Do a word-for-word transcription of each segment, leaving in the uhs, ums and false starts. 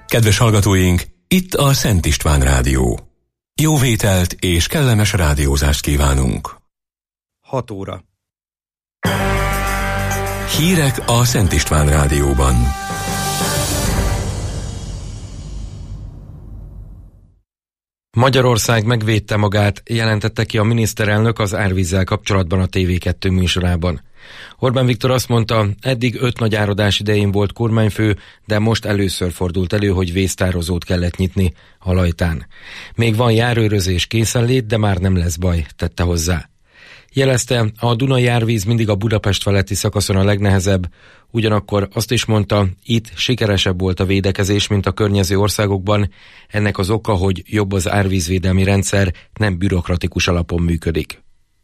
Kedves hallgatóink, itt a Szent István Rádió. Jó vételt és kellemes rádiózást kívánunk. hat óra. Hírek a Szent István Rádióban. Magyarország megvédte magát, jelentette ki a miniszterelnök az árvízzel kapcsolatban a té vé kettő műsorában. Orbán Viktor azt mondta, eddig öt nagy áradás idején volt kormányfő, de most először fordult elő, hogy vésztározót kellett nyitni a Lajtán. Még van járőrözés készenlét, de már nem lesz baj, tette hozzá. Jelezte, a Dunai árvíz mindig a Budapest feletti szakaszon a legnehezebb, ugyanakkor azt is mondta, itt sikeresebb volt a védekezés, mint a környező országokban. Ennek az oka, hogy jobb az árvízvédelmi rendszer, nem bürokratikus alapon működik.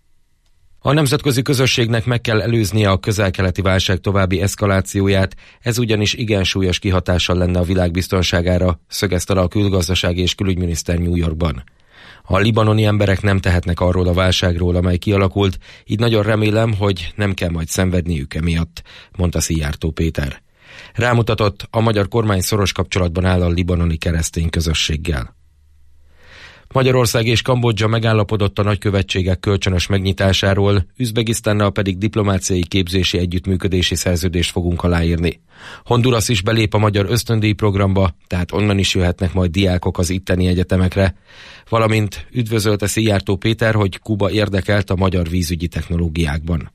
A nemzetközi közösségnek meg kell előznie a közel-keleti válság további eszkalációját, ez ugyanis igen súlyos kihatással lenne a világ biztonságára, szögezte le a külgazdasági és külügyminiszter New Yorkban. A libanoni emberek nem tehetnek arról a válságról, amely kialakult, így nagyon remélem, hogy nem kell majd szenvedniük emiatt, mondta Szijjártó Péter. Rámutatott, a magyar kormány szoros kapcsolatban áll a libanoni keresztény közösséggel. Magyarország és Kambodzsa megállapodott a nagykövetségek kölcsönös megnyitásáról, Üzbegisztánnal pedig diplomáciai képzési együttműködési szerződést fogunk aláírni. Honduras is belép a magyar ösztöndíj programba, tehát onnan is jöhetnek majd diákok az itteni egyetemekre, valamint üdvözölte Szijjártó Péter, hogy Kuba érdekelt a magyar vízügyi technológiákban.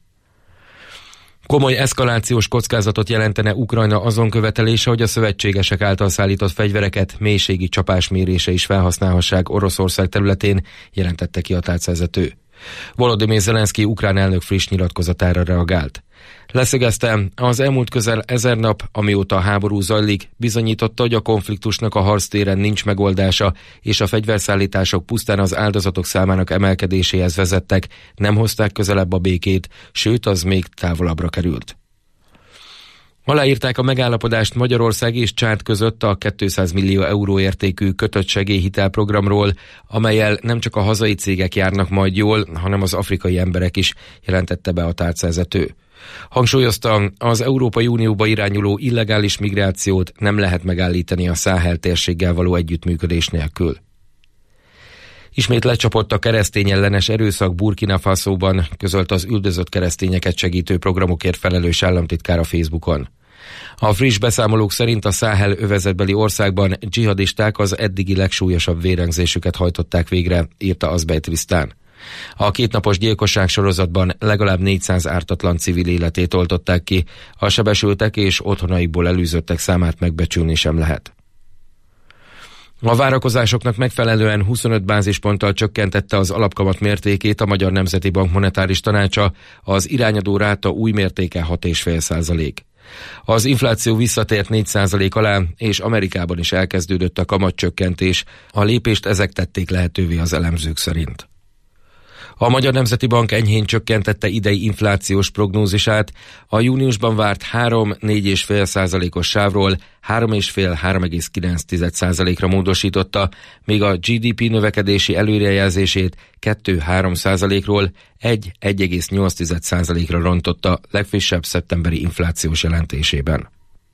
Komoly eszkalációs kockázatot jelentene Ukrajna azon követelése, hogy a szövetségesek által szállított fegyvereket mélységi csapásmérése is felhasználhassák Oroszország területén, jelentette ki a tárcavezető. Volodymyr Zelenszky ukrán elnök friss nyilatkozatára reagált. Leszögezte, az elmúlt közel ezer nap, amióta a háború zajlik, bizonyította, hogy a konfliktusnak a harctéren nincs megoldása, és a fegyverszállítások pusztán az áldozatok számának emelkedéséhez vezettek, nem hozták közelebb a békét, sőt, az még távolabbra került. Aláírták a megállapodást Magyarország és Csád között a kétszáz millió euró értékű kötött segélyhitelprogramról, amellyel nem csak a hazai cégek járnak majd jól, hanem az afrikai emberek is, jelentette be a tárcavezető. Hangsúlyozta, az Európai Unióba irányuló illegális migrációt nem lehet megállítani a Száhel térséggel való együttműködés nélkül. Ismét lecsapott a keresztényellenes erőszak Burkina Fasóban, közölt az üldözött keresztényeket segítő programokért felelős államtitkár a Facebookon. A friss beszámolók szerint a Száhel övezetbeli országban dzsihadisták az eddigi legsúlyosabb vérengzésüket hajtották végre, írta Azbejt-Visztán. A kétnapos gyilkosság sorozatban legalább négyszáz ártatlan civil életét oltották ki, a sebesültek és otthonaikból elűzöttek számát megbecsülni sem lehet. A várakozásoknak megfelelően huszonöt bázisponttal csökkentette az alapkamat mértékét a Magyar Nemzeti Bank monetáris tanácsa, az irányadó ráta új mértéke hat egész öt százalék. Az infláció visszatért négy százalék alá, és Amerikában is elkezdődött a kamatcsökkentés, a lépést ezek tették lehetővé az elemzők szerint. A Magyar Nemzeti Bank enyhén csökkentette idei inflációs prognózisát, a júniusban várt három-négy egész öt százalékos sávról három egész öt-három egész kilenc százalékra módosította, míg a gé dé pé növekedési előrejelzését kettő-három százalékról egy-egy egész nyolc százalékra rontotta legfrissebb szeptemberi inflációs jelentésében.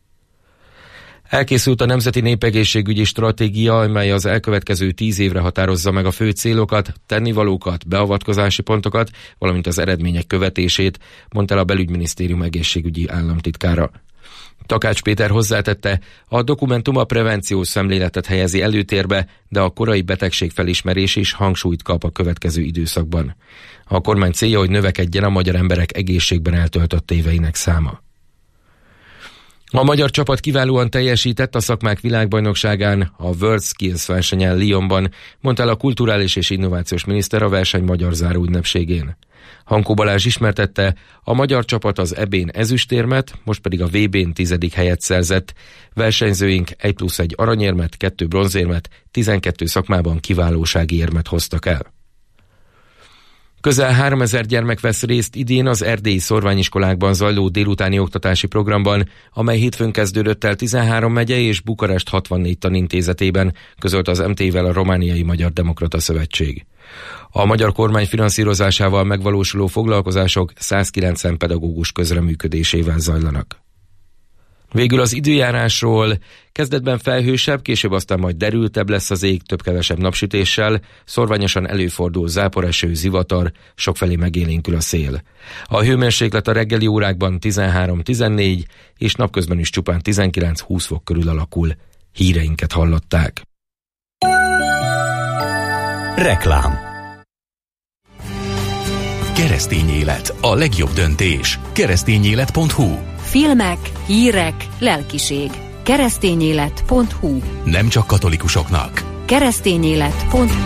Elkészült a Nemzeti Népegészségügyi Stratégia, amely az elkövetkező tíz évre határozza meg a fő célokat, tennivalókat, beavatkozási pontokat, valamint az eredmények követését, mondta el a Belügyminisztérium egészségügyi államtitkára. Takács Péter hozzátette, a dokumentum a prevenciós szemléletet helyezi előtérbe, de a korai betegség felismerés is hangsúlyt kap a következő időszakban. A kormány célja, hogy növekedjen a magyar emberek egészségben eltöltött éveinek száma. A magyar csapat kiválóan teljesített a szakmák világbajnokságán, a World Skills versenyen Lyonban, mondta el a kulturális és innovációs miniszter a verseny magyar záró ünnepségén. Hankó Balázs ismertette, a magyar csapat az é bén ezüstérmet, most pedig a vé bén tizedik helyet szerzett. Versenyzőink egy plusz egy aranyérmet, kettő bronzérmet, tizenkettő szakmában kiválósági érmet hoztak el. Közel háromezer gyermek vesz részt idén az erdélyi szorványiskolákban zajló délutáni oktatási programban, amely hétfőn kezdődött el tizenhárom megye és Bukarest hatvannégy tanintézetében, közölt az em té vel a Romániai Magyar Demokrata Szövetség. A magyar kormány finanszírozásával megvalósuló foglalkozások százkilencven pedagógus közreműködésével zajlanak. Végül az időjárásról: Kezdetben felhősebb, később aztán majd derültebb lesz az ég, több-kevesebb napsütéssel, szorványosan előfordul záporeső, zivatar, sokfelé megélénkül a szél. A hőmérséklet a reggeli órákban tizenhárom-tizennégy, és napközben is csupán tizenkilenc-húsz fok körül alakul. Híreinket hallották. Reklám. Keresztény élet, a legjobb döntés. keresztényélet pont hu. Filmek, hírek, lelkiség. keresztényélet pont hu. Nem csak katolikusoknak. keresztényélet pont hu.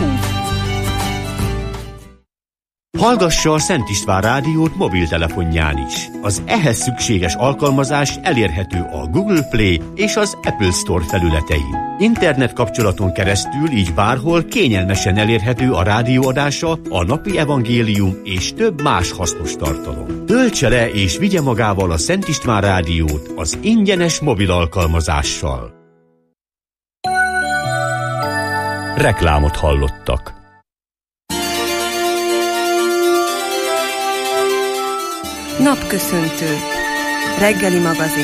Hallgassa a Szent István rádiót mobiltelefonján is. Az ehhez szükséges alkalmazás elérhető a Google Play és az Apple Store felületein. Internet kapcsolaton keresztül így bárhol kényelmesen elérhető a rádióadása, a napi evangélium és több más hasznos tartalom. Töltse le és vigye magával a Szent István rádiót az ingyenes mobil alkalmazással. Reklámot hallottak. Napköszöntő. Reggeli magazin.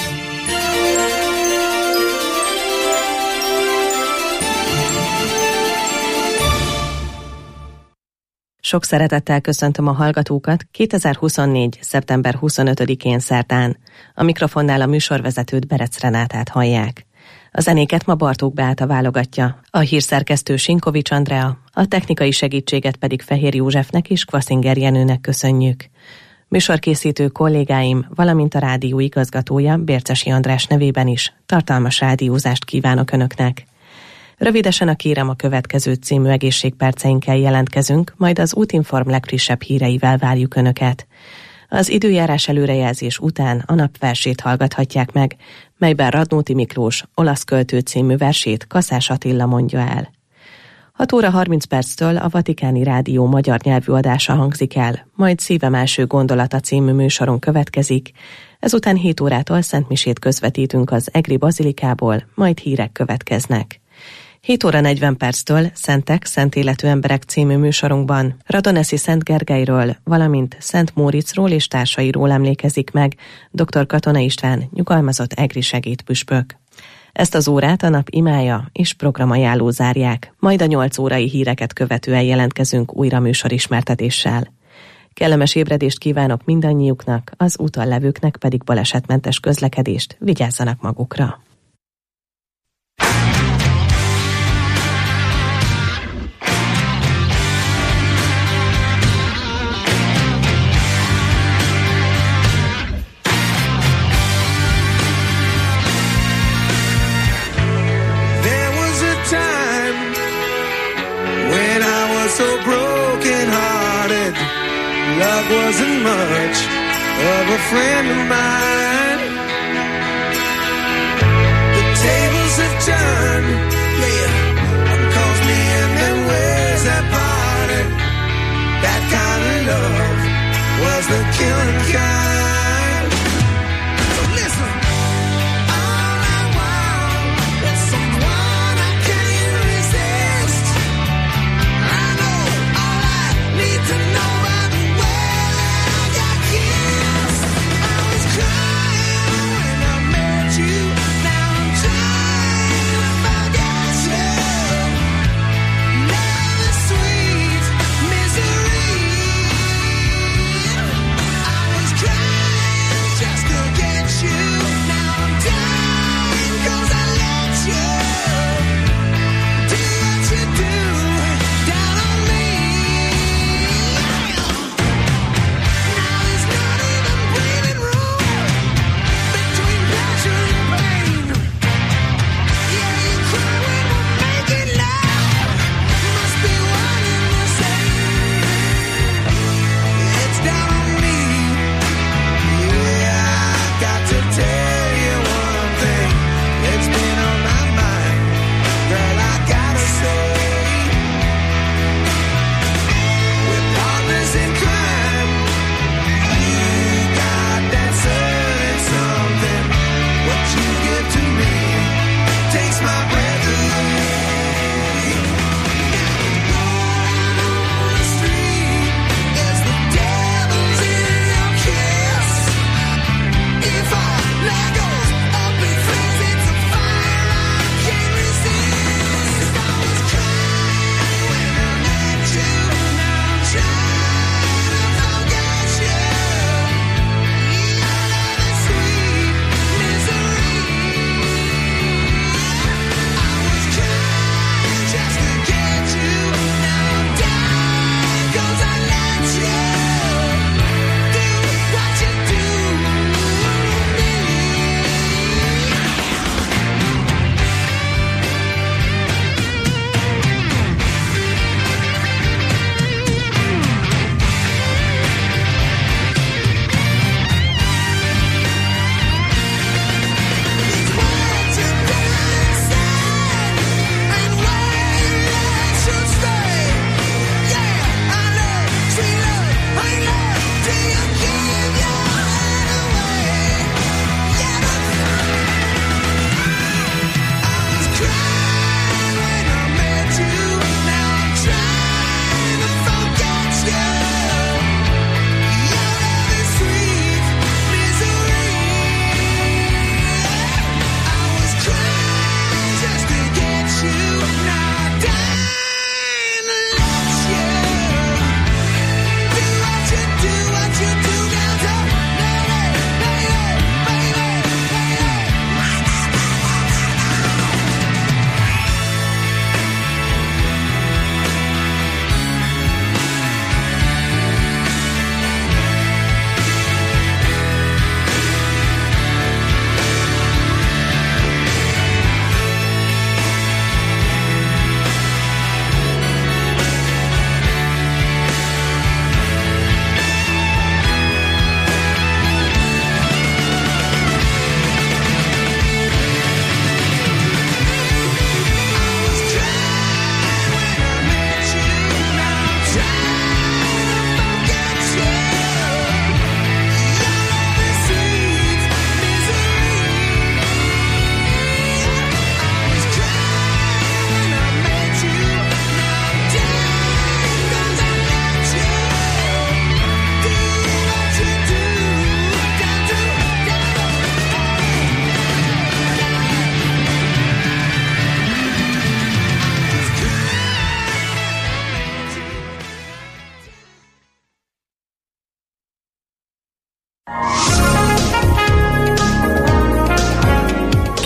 Sok szeretettel köszöntöm a hallgatókat kétezer-huszonnégy. szeptember huszonötödikén szerdán. A mikrofonnál a műsorvezetőt, Berec Renátát hallják. A zenéket ma Bartók Beáta válogatja, a hírszerkesztő Sinkovics Andrea, a technikai segítséget pedig Fehér Józsefnek és Kvaszinger Jenőnek köszönjük. Műsorkészítő kollégáim, valamint a rádió igazgatója, Bércesi András nevében is tartalmas rádiózást kívánok Önöknek. Rövidesen a Kérem a következő című egészségperceinkkel jelentkezünk, majd az Útinform legfrissebb híreivel várjuk Önöket. Az időjárás előrejelzés után a napversét hallgathatják meg, melyben Radnóti Miklós olasz költő című versét Kaszás Attila mondja el. hat óra harminc perctől a Vatikáni Rádió magyar nyelvű adása hangzik el, majd Szívem első gondolata című műsoron következik, ezután hét órától szentmisét közvetítünk az Egri Bazilikából, majd hírek következnek. hét óra negyven perctől Szentek, Szent életű emberek című műsorunkban Radoneszi Szent Gergelyről, valamint Szent Móriczról és társairól emlékezik meg dr. Katona István, nyugalmazott egri segédpüspök. Ezt az órát a nap imája és programajánló zárják, majd a nyolc órai híreket követően jelentkezünk újra műsorismertetéssel. Kellemes ébredést kívánok mindannyiuknak, az úton levőknek pedig balesetmentes közlekedést, vigyázzanak magukra! So broken-hearted, love wasn't much of a friend of mine. The tables have turned, yeah, cause me and them ways have parted. That kind of love was the killing kind. So listen. All I want is someone I can't resist. To know by the way I got kissed, I was crying.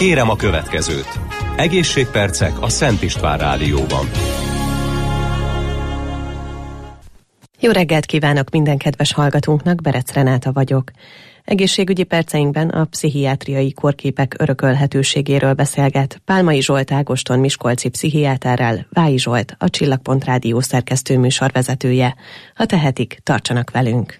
Kérem a következőt. Egészségpercek a Szent István Rádióban. Jó reggelt kívánok minden kedves hallgatónknak, Berec Renáta vagyok. Egészségügyi perceinkben a pszichiátriai kórképek örökölhetőségéről beszélget Pálmai Zsolt Ágoston miskolci pszichiáterrel, Vályi Zsolt, a Csillagpont Rádió szerkesztő műsorvezetője. Ha tehetik, tartsanak velünk!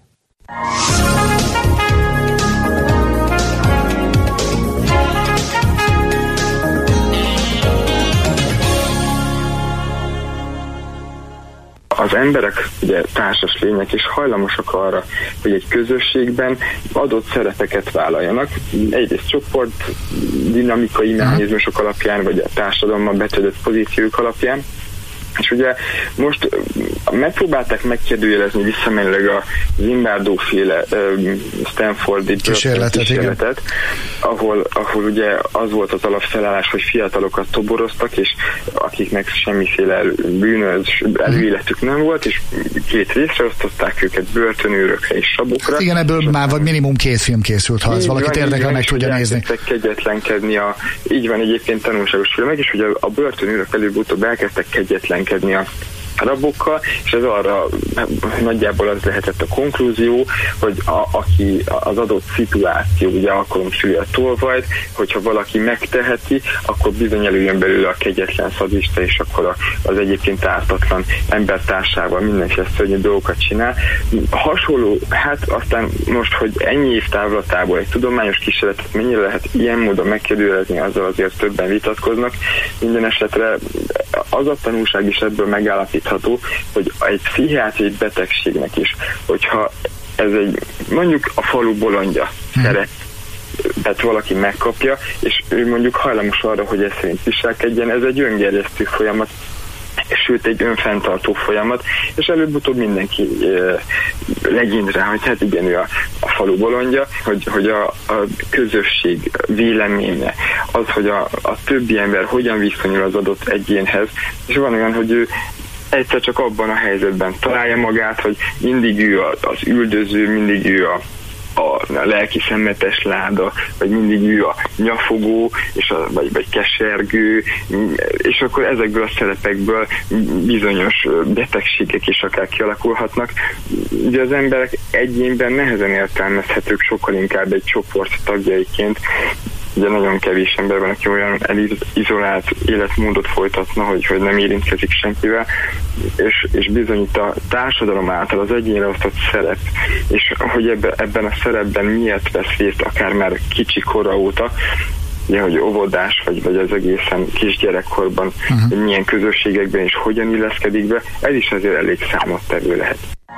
Az emberek ugye társas lények, és hajlamosak arra, hogy egy közösségben adott szerepeket vállaljanak. Egyrészt csoport dinamikai mechanizmusok alapján, vagy a társadalomban betöltött pozíciók alapján. És ugye most megpróbálták megkérdőjelezni visszamenőleg a Zimbardo-féle um, Stanfordi kísérletet, kísérletet ahol, ahol ugye az volt az alapfelállás, hogy fiatalokat toboroztak, és akiknek semmiféle bűnös előéletük nem volt, és két részre osztották őket börtönőrökre és sabokra. Igen, ebből már vagy minimum két film készült, ha ez valakit érdekel, meg tudja nézni. Kegyetlenkedni a, így van egyébként tanulságos filmek, és ugye a börtönőrök előbb-utóbb elkezdtek kegyetlenkedni a rabokkal, és ez arra nagyjából az lehetett a konklúzió, hogy a, aki az adott szituáció, ugye alkalomsúlya a tolvajt, hogyha valaki megteheti, akkor bizony előjön belőle a kegyetlen szadista, és akkor az egyébként ártatlan embertársával mindenféle szörnyű dolgokat csinál. Hasonló, hát aztán most, hogy ennyi év távlatából egy tudományos kísérletet mennyire lehet ilyen módon megkérdőjelezni, azzal azért többen vitatkoznak. Minden esetre az a tanulság is ebből megállapítható, hogy egy pszichiátriai betegségnek is, hogyha ez egy, mondjuk a falu bolondja hmm. szeret, tehát valaki megkapja, és ő mondjuk hajlamos arra, hogy ez szerint viselkedjen, ez egy öngerjesztő folyamat, sőt egy önfenntartó folyamat, és előbb-utóbb mindenki e, legint rá, hogy hát igen, ő a, a falu bolondja, hogy, hogy a, a közösség véleménye, az, hogy a, a többi ember hogyan viszonyul az adott egyénhez, és van olyan, hogy ő egyszer csak abban a helyzetben találja magát, hogy mindig ő az üldöző, mindig ő a a lelki szemetes láda, vagy mindig ő a nyafogó, és a, vagy, vagy kesergő, és akkor ezekből a szerepekből bizonyos betegségek is akár kialakulhatnak. Ugye az emberek egyénben nehezen értelmezhetők, sokkal inkább egy csoport tagjaiként. Ugye nagyon kevés ember van, aki olyan elizolált életmódot folytatna, hogy, hogy nem érintkezik senkivel, és, és bizony itt a társadalom által az egyénre osztott szerep, és hogy ebbe, ebben a szerepben miért vesz részt, akár már kicsi kora óta, ugye, hogy óvodás, vagy, vagy az egészen kisgyerekkorban, uh-huh. hogy milyen közösségekben és hogyan illeszkedik be, ez is azért elég számottevő lehet.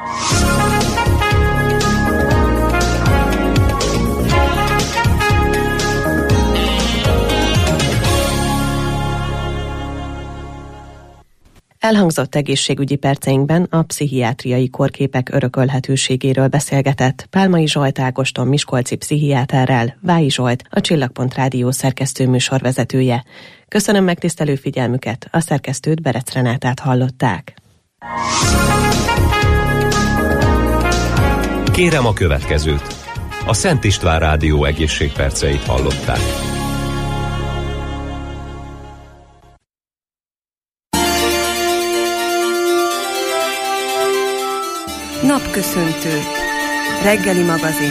Elhangzott egészségügyi perceinkben a pszichiátriai kórképek örökölhetőségéről beszélgetett Pálmai Zsolt Ágoston miskolci pszichiáterrel, Vályi Zsolt, a Csillagpont Rádió szerkesztő műsorvezetője. Köszönöm megtisztelő figyelmüket, a szerkesztőt, Berec Renátát hallották. Kérem a következőt. A Szent István Rádió egészségperceit hallották. Napköszöntő. Reggeli magazin.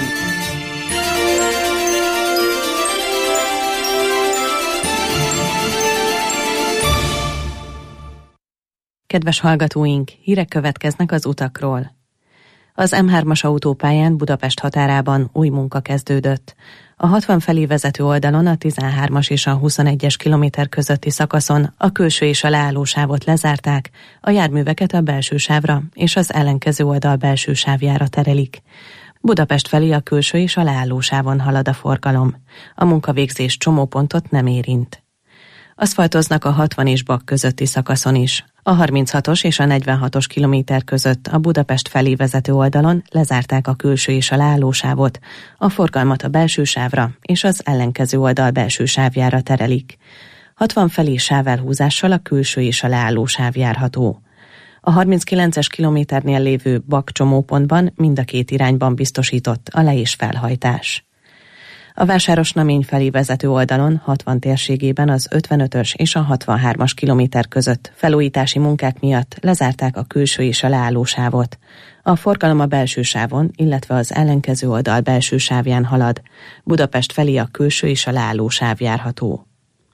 Kedves hallgatóink, hírek következnek az utakról. Az em hármas autópályán Budapest határában új munka kezdődött. A hatvan felé vezető oldalon a tizenhármas és a huszonegyes kilométer közötti szakaszon a külső és a leálló sávot lezárták, a járműveket a belső sávra és az ellenkező oldal belső sávjára terelik. Budapest felé a külső és a leálló sávon halad a forgalom. A munkavégzés csomópontot nem érint. Aszfaltoznak a hatvan és Bak közötti szakaszon is. A harminchatos és a negyvenhatos kilométer között a Budapest felé vezető oldalon lezárták a külső és a leállósávot, a forgalmat a belső sávra és az ellenkező oldal belső sávjára terelik. hatvan felé sávelhúzással a külső és a leállósáv járható. A harminckilences kilométernél lévő Bak csomópontban mind a két irányban biztosított a le- és felhajtás. A Vásáros-Namény felé vezető oldalon hatvan térségében az ötvenötös és a hatvanhármas kilométer között felújítási munkák miatt lezárták a külső és a leállósávot. A forgalom a belső sávon, illetve az ellenkező oldal belső sávján halad. Budapest felé a külső és a leállósáv járható.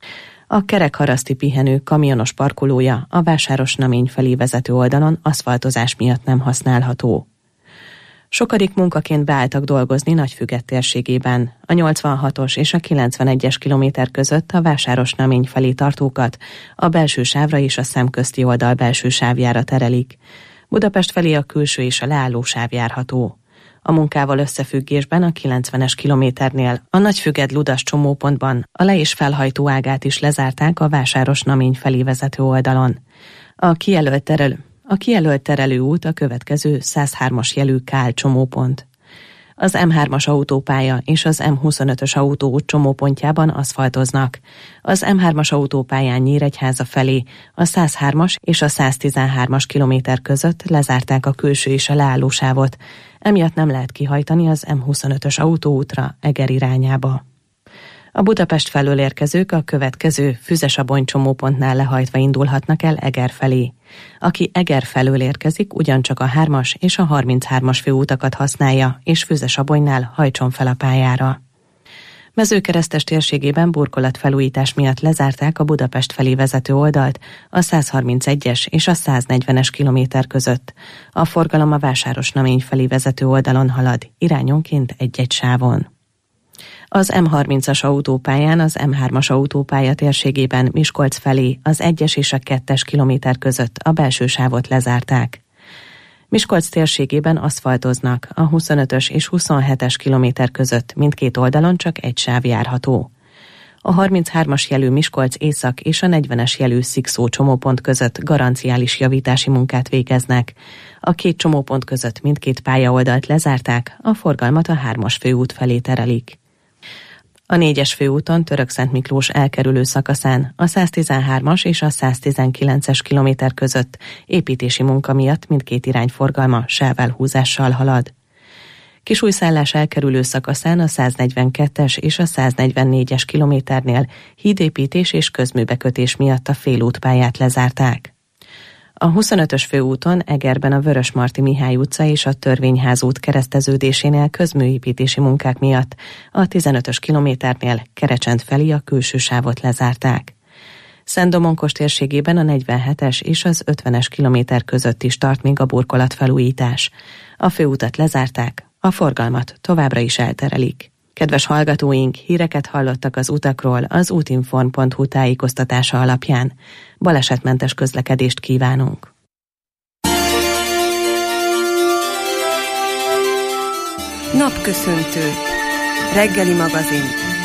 A Kerekharaszti pihenő kamionos parkolója a Vásáros-Namény felé vezető oldalon aszfaltozás miatt nem használható. Sokadik munkaként beálltak dolgozni Nagyfüged térségében. A nyolcvanhatos és a kilencvenegyes kilométer között a Vásáros-Namény felé tartókat a belső sávra és a szemközti oldal belső sávjára terelik. Budapest felé a külső és a leálló sáv járható. A munkával összefüggésben a kilencvenes kilométernél a Nagyfüged-Ludas csomópontban a le- és felhajtó ágát is lezárták a Vásáros-Namény felé vezető oldalon. A kijelölt terelő A kijelölt terelőút a következő száz hármas jelű Kál csomópont. Az em hármas autópálya és az em huszonötös autóút csomópontjában aszfaltoznak. Az em hármas autópályán Nyíregyháza felé a száz hármas és a száz tizenhármas kilométer között lezárták a külső és a leállósávot, emiatt nem lehet kihajtani az em huszonötös autóútra Eger irányába. A Budapest felől érkezők a következő Füzesabony csomópontnál lehajtva indulhatnak el Eger felé. Aki Eger felől érkezik, ugyancsak a hármas és a harminchármas főutakat használja, és Füzesabonynál hajtson fel a pályára. Mezőkeresztes térségében burkolatfelújítás miatt lezárták a Budapest felé vezető oldalt a száz harmincegyes és a száz negyvenes kilométer között. A forgalom a Vásáros-Namény felé vezető oldalon halad, irányonként egy-egy sávon. Az em harmincas autópályán az em hármas autópálya térségében Miskolc felé az egyes és a kettes kilométer között a belső sávot lezárták. Miskolc térségében aszfaltoznak, a huszonötös és huszonhetes kilométer között mindkét oldalon csak egy sáv járható. A harminchármas jelű Miskolc észak és a negyvenes jelű Szikszó csomópont között garanciális javítási munkát végeznek. A két csomópont között mindkét pályaoldalt lezárták, a forgalmat a hármas főút felé terelik. A négyes főúton Törökszentmiklós elkerülő szakaszán a száz tizenhármas és a száz tizenkilences kilométer között építési munka miatt mindkét irány forgalma sávelhúzással halad. Kisújszállás elkerülő szakaszán a száz negyvenkettes és a száz negyvennégyes kilométernél hídépítés és közműbekötés miatt a félútpályát lezárták. A huszonötös főúton Egerben a Vörösmarty Mihály utca és a Törvényház út kereszteződésénél közműépítési munkák miatt a tizenötös kilométernél Kerecsend felé a külső sávot lezárták. Szent-Domonkos térségében a negyvenhetes és az ötvenes kilométer között is tart még a burkolatfelújítás. A főutat lezárták, a forgalmat továbbra is elterelik. Kedves hallgatóink, híreket hallottak az utakról az útinform pont hu tájékoztatása alapján. Balesetmentes közlekedést kívánunk! Napköszöntő. Reggeli magazin.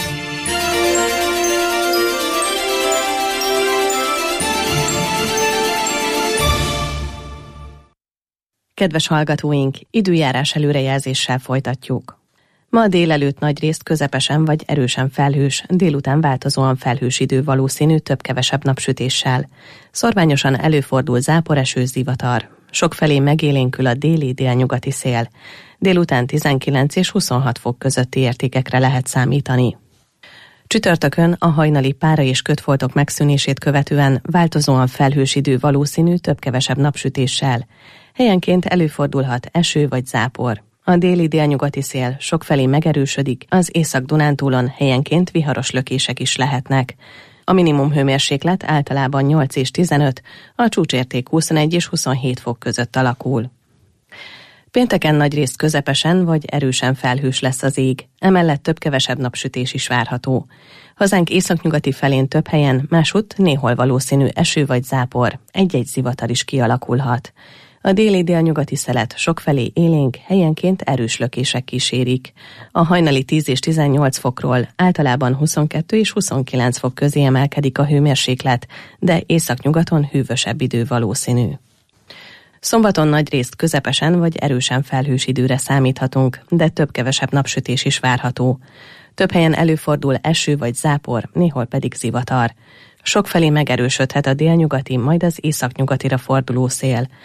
Kedves hallgatóink, időjárás előrejelzéssel folytatjuk. Ma délelőtt nagyrészt közepesen vagy erősen felhős, délután változóan felhős idő valószínű több-kevesebb napsütéssel. Szorványosan előfordul záporeső, zivatar. Sokfelé megélénkül a déli-délnyugati szél. Délután tizenkilenc és huszonhat fok közötti értékekre lehet számítani. Csütörtökön a hajnali pára és kötfoltok megszűnését követően változóan felhős idő valószínű több-kevesebb napsütéssel. Helyenként előfordulhat eső vagy zápor. A déli-délnyugati szél sokfelé megerősödik, az Észak-Dunántúlon helyenként viharos lökések is lehetnek. A minimum hőmérséklet általában nyolc és tizenöt, a csúcsérték huszonegy és huszonhét fok között alakul. Pénteken nagyrészt közepesen vagy erősen felhős lesz az ég, emellett több-kevesebb napsütés is várható. Hazánk északnyugati felén több helyen, másutt néhol valószínű eső vagy zápor, egy-egy zivatar is kialakulhat. A déli-délnyugati szelet sokfelé élénk, helyenként erős lökések kísérik. A hajnali tíz és tizennyolc fokról általában huszonkettő és huszonkilenc fok közé emelkedik a hőmérséklet, de északnyugaton hűvösebb idő valószínű. Szombaton nagyrészt közepesen vagy erősen felhős időre számíthatunk, de több-kevesebb napsütés is várható. Több helyen előfordul eső vagy zápor, néhol pedig zivatar. Sokfelé megerősödhet a délnyugati, majd az északnyugatira forduló szél.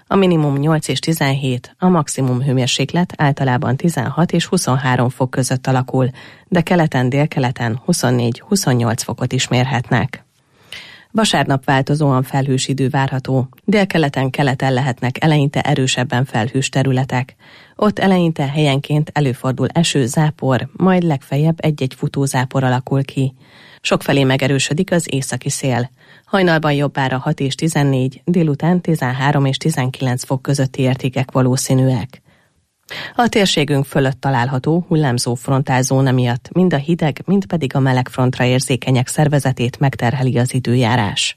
A minimum nyolc és tizenhét, a maximum hőmérséklet általában tizenhat és huszonhárom fok között alakul, de keleten, délkeleten huszonnégy-huszonnyolc fokot is mérhetnek. Vasárnap változóan felhős idő várható, délkeleten, keleten lehetnek eleinte erősebben felhős területek. Ott eleinte helyenként előfordul eső, zápor, majd legfeljebb egy-egy futózápor alakul ki. Sokfelé megerősödik az északi szél. Hajnalban jobbára hat és tizennégy, délután tizenhárom és tizenkilenc fok közötti értékek valószínűek. A térségünk fölött található hullámzó frontálzóna miatt mind a hideg, mind pedig a meleg frontra érzékenyek szervezetét megterheli az időjárás.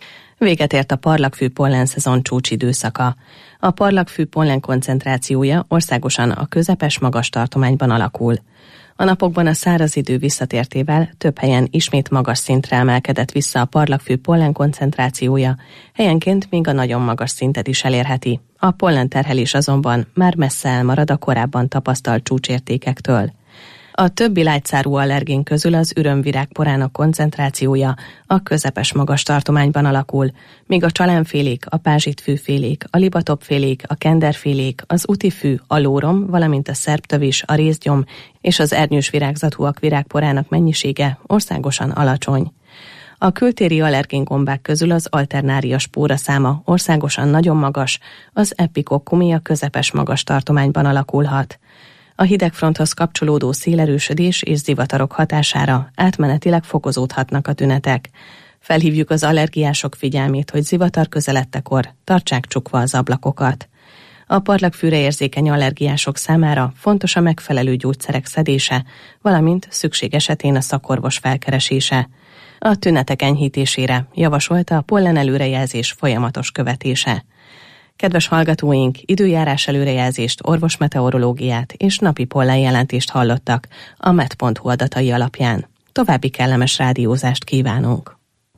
Véget ért a parlagfű pollenszezon csúcsidőszaka. A parlagfű pollen koncentrációja országosan a közepes magas tartományban alakul. A napokban a száraz idő visszatértével több helyen ismét magas szintre emelkedett vissza a parlagfű pollen koncentrációja, helyenként még a nagyon magas szintet is elérheti. A pollenterhelés azonban már messze elmarad a korábban tapasztalt csúcsértékektől. A többi lágyszárú allergén közül az ürömvirágporának koncentrációja a közepes magas tartományban alakul, míg a csalánfélék, a pázsitfűfélék, a libatopfélék, a kenderfélék, az utifű, a lórom, valamint a szerptövis, a rézgyom és az ernyős virágzatúak virágporának mennyisége országosan alacsony. A kültéri allergéngombák közül az alternária spóra száma országosan nagyon magas, az epikokkumia közepes magas tartományban alakulhat. A hidegfronthoz kapcsolódó szélerősödés és zivatarok hatására átmenetileg fokozódhatnak a tünetek. Felhívjuk az allergiások figyelmét, hogy zivatar közeledtekor tartsák csukva az ablakokat. A parlagfűre érzékeny allergiások számára fontos a megfelelő gyógyszerek szedése, valamint szükség esetén a szakorvos felkeresése. A tünetek enyhítésére javasolta a pollen előrejelzés folyamatos követése. Kedves hallgatóink, időjárás előrejelzést, orvosmeteorológiát és napi pollenjelentést hallottak a met pont hu adatai alapján. További kellemes rádiózást kívánunk!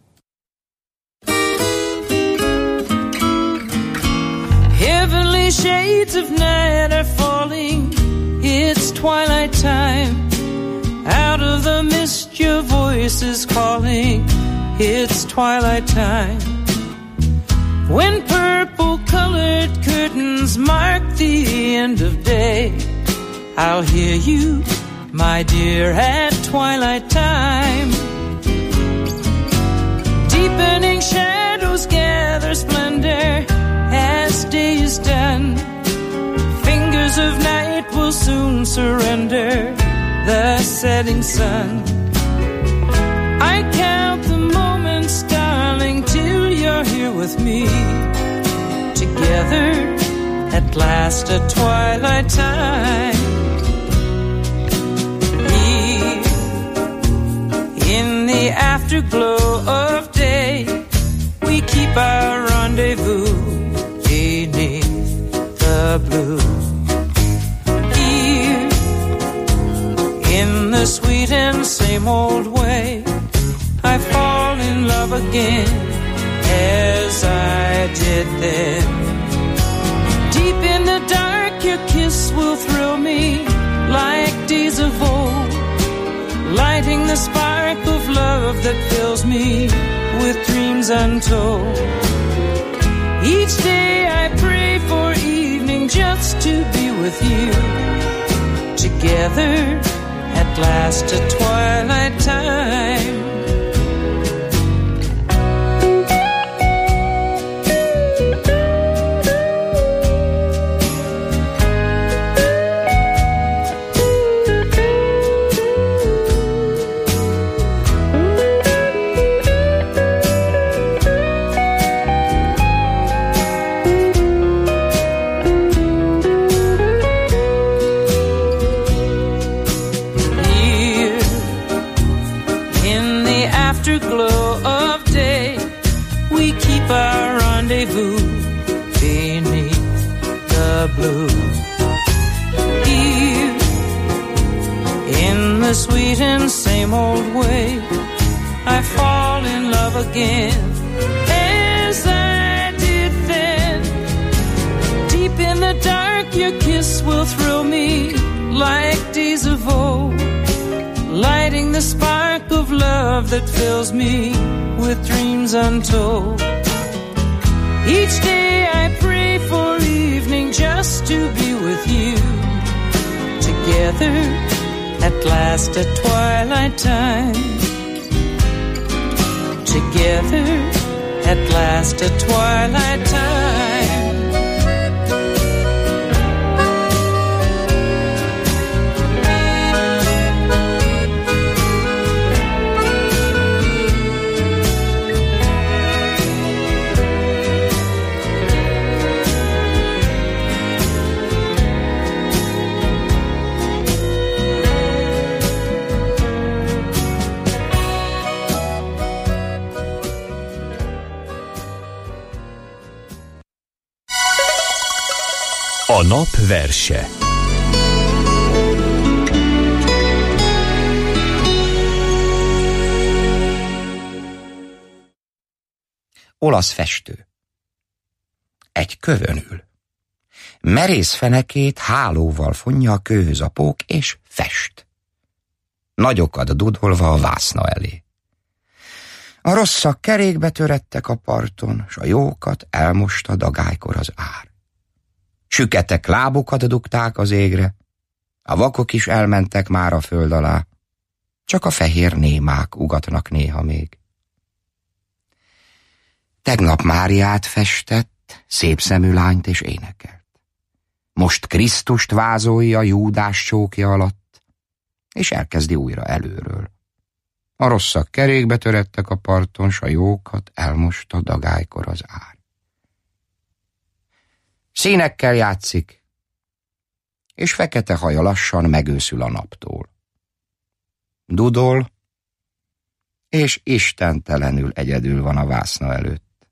Heavenly shades of night are falling, it's twilight time. Out of the mist your voice is calling, it's twilight time. When purple-colored curtains mark the end of day, I'll hear you, my dear, at twilight time. Deepening shadows gather splendor as day is done. Fingers of night will soon surrender the setting sun. I count the moments, darling, till you're here with me. Together at last at twilight time. Here in the afterglow of day, we keep our rendezvous beneath the blue. Here in the sweet and same old way, I fall in love again as I did then. Deep in the dark your kiss will thrill me like days of old, lighting the spark of love that fills me with dreams untold. Each day I pray for evening just to be with you. Together at last at twilight time. Sweet and same old way, I fall in love again as I did then. Deep in the dark your kiss will thrill me like days of old, lighting the spark of love that fills me with dreams untold. Each day I pray for just to be with you. Together at last at twilight time. Together at last at twilight time. A nap verse. Olasz festő. Egy kövön ül. Merész fenekét hálóval fonja a kőhöz a pók, és fest. Nagyokat dudolva a vászna elé. A rosszak kerékbe törettek a parton, s a jókat elmosta dagálykor az ár. Süketek lábukat dugták az égre, a vakok is elmentek már a föld alá, csak a fehér némák ugatnak néha még. Tegnap Máriát festett, szép szemű lányt és énekelt. Most Krisztust vázolja Júdás csókja alatt, és elkezdi újra előről. A rosszak kerékbe törettek a parton, s a jókat elmosta dagálykor az ár. Színekkel játszik, és fekete haja lassan megőszül a naptól. Dudol, és istentelenül egyedül van a vászna előtt.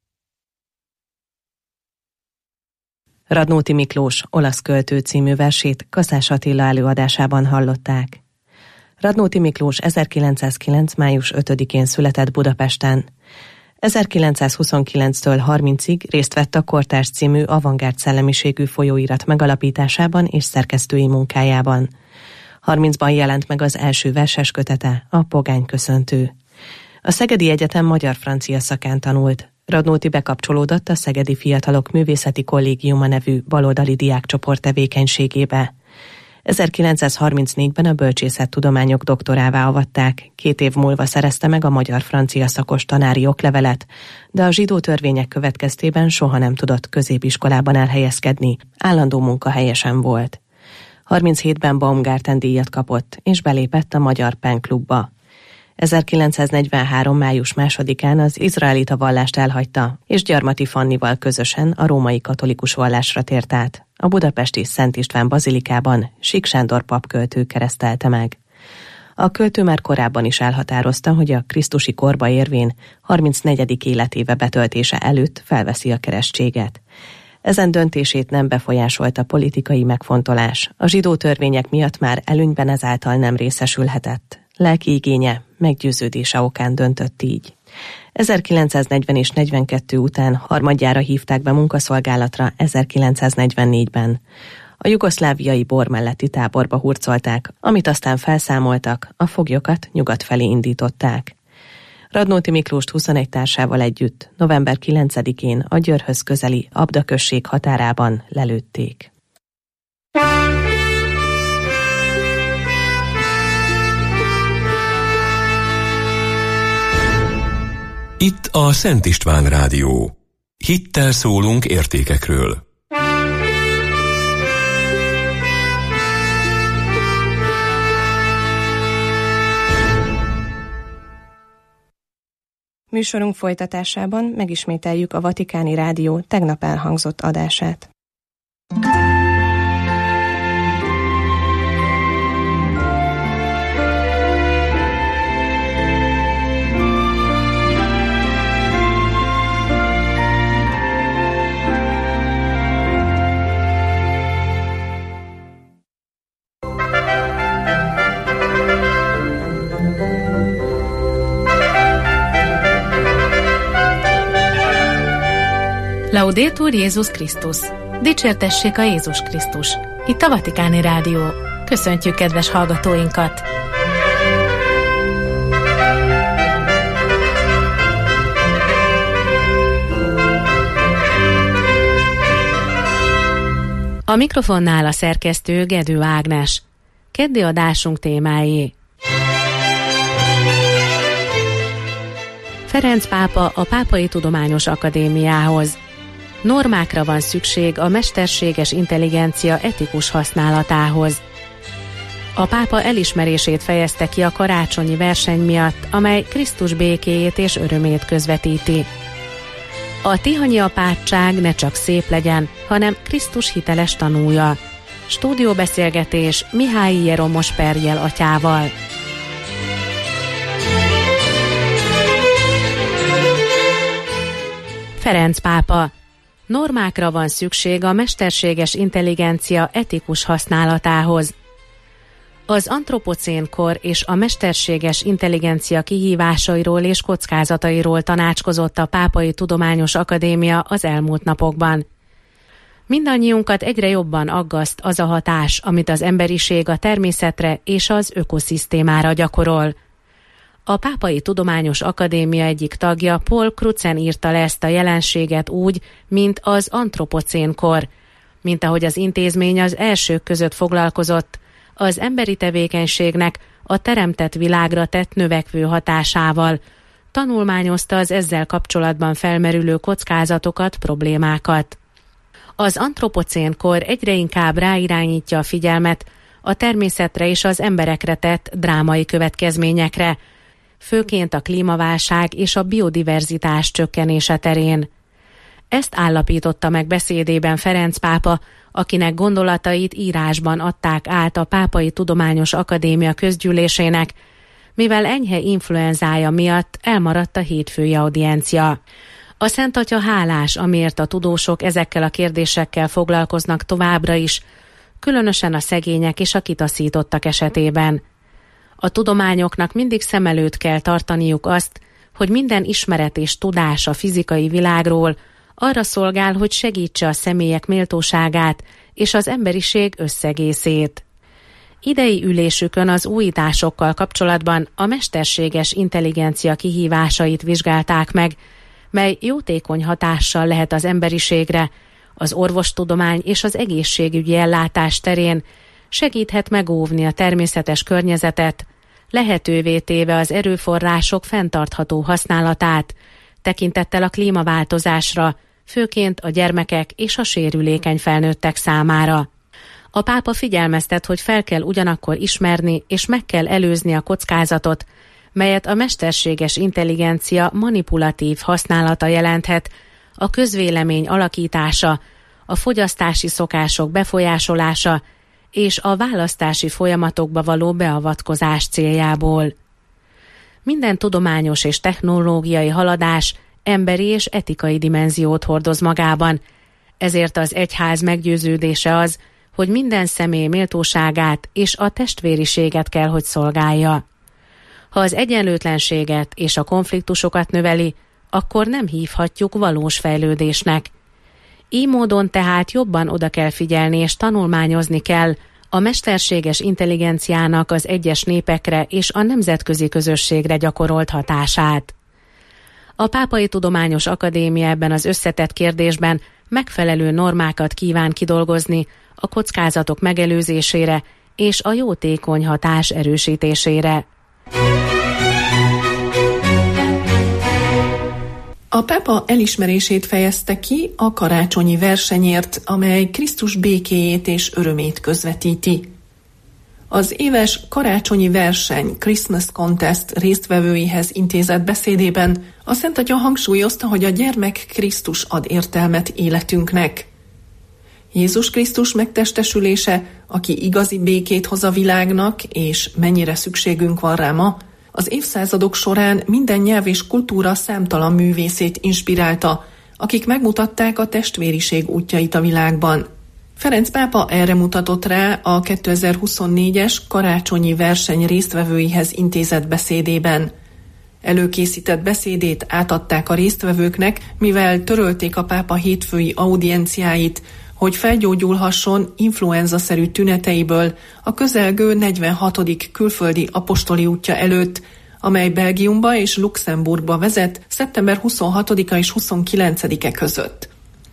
Radnóti Miklós olasz költő című versét Kaszás Attila előadásában hallották. Radnóti Miklós ezerkilencszázkilenc. május ötödikén született Budapesten. ezerkilencszázhuszonkilenctől harmincig részt vett a Kortárs című avantgárd szellemiségű folyóirat megalapításában és szerkesztői munkájában. harmincban jelent meg az első verses kötete, a Pogány köszöntő. A Szegedi Egyetem magyar-francia szakán tanult. Radnóti bekapcsolódott a Szegedi Fiatalok Művészeti Kollégiuma nevű baloldali diákcsoport tevékenységébe. ezerkilencszázharmincnégyben a bölcsészettudományok doktorává avatták, két év múlva szerezte meg a magyar-francia szakos tanári oklevelet, de a zsidó törvények következtében soha nem tudott középiskolában elhelyezkedni, állandó munkahelye sem volt. harminchétben Baumgarten díjat kapott, és belépett a Magyar Pen Klubba. ezerkilencszáznegyvenhárom. május másodikán az izraelita vallást elhagyta, és Gyarmati Fannival közösen a római katolikus vallásra tért át. A budapesti Szent István bazilikában Sík Sándor papköltő keresztelte meg. A költő már korábban is elhatározta, hogy a krisztusi korba érvén harmincnegyedik életéve betöltése előtt felveszi a keresztséget. Ezen döntését nem befolyásolta politikai megfontolás. A zsidó törvények miatt már előnyben ezáltal nem részesülhetett. Lelki igénye, meggyőződése okán döntött így. ezerkilencszáznegyven és negyvenkettő után harmadjára hívták be munkaszolgálatra ezerkilencszáznegyvennégyben. A jugoszláviai bor melletti táborba hurcolták, amit aztán felszámoltak, a foglyokat nyugat felé indították. Radnóti Miklóst huszonegy társával együtt november kilencedikén a Győrhöz közeli Abda község határában lelőtték. Itt a Szent István Rádió. Hittel szólunk értékekről. Műsorunk folytatásában megismételjük a Vatikáni Rádió tegnap elhangzott adását. Laudetur Jézus Krisztus! Dicsértessék a Jézus Krisztus! Itt a Vatikáni Rádió. Köszöntjük kedves hallgatóinkat! A mikrofonnál a szerkesztő Gedő Ágnes. Keddi adásunk témái: Ferenc pápa a Pápai Tudományos Akadémiához. Normákra van szükség a mesterséges intelligencia etikus használatához. A pápa elismerését fejezte ki a karácsonyi verseny miatt, amely Krisztus békéjét és örömét közvetíti. A tihanyi apátság ne csak szép legyen, hanem Krisztus hiteles tanúja. Stúdióbeszélgetés Mihályi Jeromos Perjel atyával. Ferenc pápa: normákra van szükség a mesterséges intelligencia etikus használatához. Az antropocén kor és a mesterséges intelligencia kihívásairól és kockázatairól tanácskozott a Pápai Tudományos Akadémia az elmúlt napokban. Mindannyiunkat egyre jobban aggaszt az a hatás, amit az emberiség a természetre és az ökoszisztémára gyakorol. A Pápai Tudományos Akadémia egyik tagja, Paul Crutzen írta le ezt a jelenséget úgy, mint az antropocén kor, mint ahogy az intézmény az elsők között foglalkozott az emberi tevékenységnek a teremtett világra tett növekvő hatásával, tanulmányozta az ezzel kapcsolatban felmerülő kockázatokat, problémákat. Az antropocén kor egyre inkább ráirányítja a figyelmet a természetre és az emberekre tett drámai következményekre, főként a klímaválság és a biodiverzitás csökkenése terén. Ezt állapította meg beszédében Ferenc pápa, akinek gondolatait írásban adták át a Pápai Tudományos Akadémia közgyűlésének, mivel enyhe influenzája miatt elmaradt a hétfői audiencia. A Szent Atya hálás, amiért a tudósok ezekkel a kérdésekkel foglalkoznak továbbra is, különösen a szegények és a kitaszítottak esetében. A tudományoknak mindig szem előtt kell tartaniuk azt, hogy minden ismeret és tudás a fizikai világról arra szolgál, hogy segítse a személyek méltóságát és az emberiség összegészét. Idei ülésükön az újításokkal kapcsolatban a mesterséges intelligencia kihívásait vizsgálták meg, mely jótékony hatással lehet az emberiségre, az orvostudomány és az egészségügyi ellátás terén, segíthet megóvni a természetes környezetet, lehetővé téve az erőforrások fenntartható használatát, tekintettel a klímaváltozásra, főként a gyermekek és a sérülékeny felnőttek számára. A pápa figyelmeztet, hogy fel kell ugyanakkor ismerni és meg kell előzni a kockázatot, melyet a mesterséges intelligencia manipulatív használata jelenthet, a közvélemény alakítása, a fogyasztási szokások befolyásolása és a választási folyamatokba való beavatkozás céljából. Minden tudományos és technológiai haladás emberi és etikai dimenziót hordoz magában, ezért az egyház meggyőződése az, hogy minden személy méltóságát és a testvériséget kell, hogy szolgálja. Ha az egyenlőtlenséget és a konfliktusokat növeli, akkor nem hívhatjuk valós fejlődésnek. Így módon tehát jobban oda kell figyelni és tanulmányozni kell a mesterséges intelligenciának az egyes népekre és a nemzetközi közösségre gyakorolt hatását. A Pápai Tudományos Akadémia ebben az összetett kérdésben megfelelő normákat kíván kidolgozni a kockázatok megelőzésére és a jótékony hatás erősítésére. A pápa elismerését fejezte ki a karácsonyi versenyért, amely Krisztus békéjét és örömét közvetíti. Az éves karácsonyi verseny Christmas Contest résztvevőihez intézett beszédében a Szent Atya hangsúlyozta, hogy a gyermek Krisztus ad értelmet életünknek. Jézus Krisztus megtestesülése, aki igazi békét hoz a világnak, és mennyire szükségünk van rá ma, az évszázadok során minden nyelv és kultúra számtalan művészét inspirálta, akik megmutatták a testvériség útjait a világban. Ferenc pápa erre mutatott rá a kétezer-huszonnégyes karácsonyi verseny résztvevőihez intézett beszédében. Előkészített beszédét átadták a résztvevőknek, mivel törölték a pápa hétfői audienciáit, hogy felgyógyulhasson influenza-szerű tüneteiből a közelgő negyvenhatodik külföldi apostoli útja előtt, amely Belgiumba és Luxemburgba vezet szeptember huszonhatodika és huszonkilencedike között.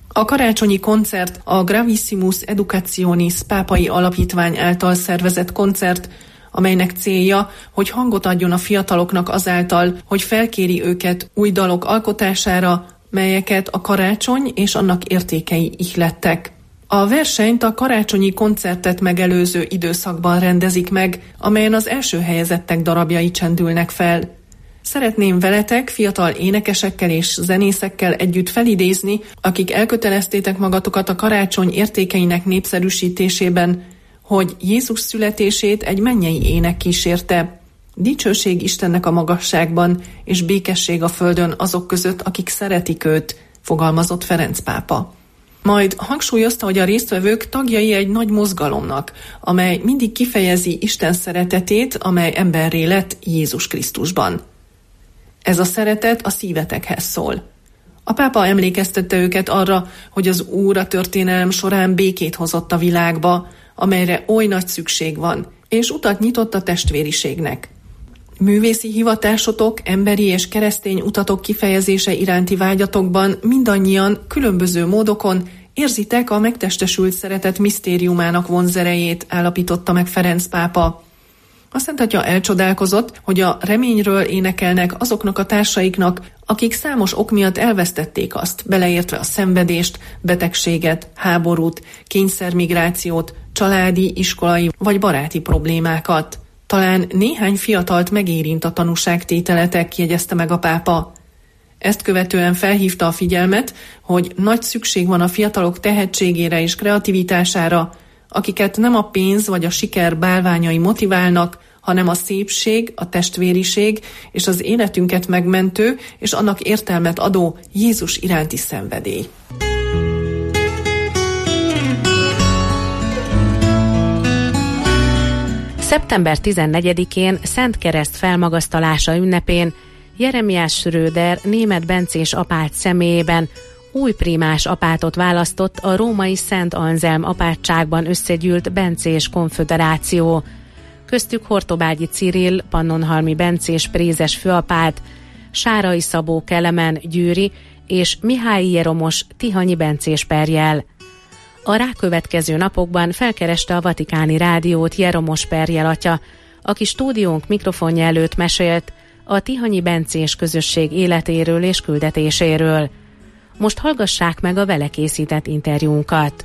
A karácsonyi koncert a Gravissimus Educationis pápai alapítvány által szervezett koncert, amelynek célja, hogy hangot adjon a fiataloknak azáltal, hogy felkéri őket új dalok alkotására, melyeket a karácsony és annak értékei ihlettek. A versenyt a karácsonyi koncertet megelőző időszakban rendezik meg, amelyen az első helyezettek darabjai csendülnek fel. Szeretném veletek, fiatal énekesekkel és zenészekkel együtt felidézni, akik elköteleztétek magatokat a karácsony értékeinek népszerűsítésében, hogy Jézus születését egy mennyei ének kísérte. Dicsőség Istennek a magasságban, és békesség a földön azok között, akik szeretik őt, fogalmazott Ferenc pápa. Majd hangsúlyozta, hogy a résztvevők tagjai egy nagy mozgalomnak, amely mindig kifejezi Isten szeretetét, amely emberré lett Jézus Krisztusban. Ez a szeretet a szívetekhez szól. A pápa emlékeztette őket arra, hogy az Úr a történelem során békét hozott a világba, amelyre oly nagy szükség van, és utat nyitott a testvériségnek. Művészi hivatásotok, emberi és keresztény utatok kifejezése iránti vágyatokban mindannyian különböző módokon érzitek a megtestesült szeretet misztériumának vonzerejét, állapította meg Ferenc pápa. A Szent Atya elcsodálkozott, hogy a reményről énekelnek azoknak a társaiknak, akik számos ok miatt elvesztették azt, beleértve a szenvedést, betegséget, háborút, kényszermigrációt, családi, iskolai vagy baráti problémákat. Talán néhány fiatalt megérint a tanúságtételetek, jegyezte meg a pápa. Ezt követően felhívta a figyelmet, hogy nagy szükség van a fiatalok tehetségére és kreativitására, akiket nem a pénz vagy a siker bálványai motiválnak, hanem a szépség, a testvériség és az életünket megmentő és annak értelmet adó Jézus iránti szenvedély. szeptember tizennegyedikén Szent Kereszt felmagasztalása ünnepén Jeremiás Schröder német bencés apát személyében új primás apátot választott a római Szent Anzelm apátságban összegyűlt bencés konföderáció. Köztük Hortobágyi Cirill, pannonhalmi bencés prézes főapát, Sárai Szabó Kelemen Győri és Mihály Jeromos tihanyi bencés perjel. A rákövetkező napokban felkereste a Vatikáni Rádiót Jeromos perjel atya, aki stúdiónk mikrofonja előtt mesélt a tihanyi bencés közösség életéről és küldetéséről. Most hallgassák meg a vele készített interjúnkat.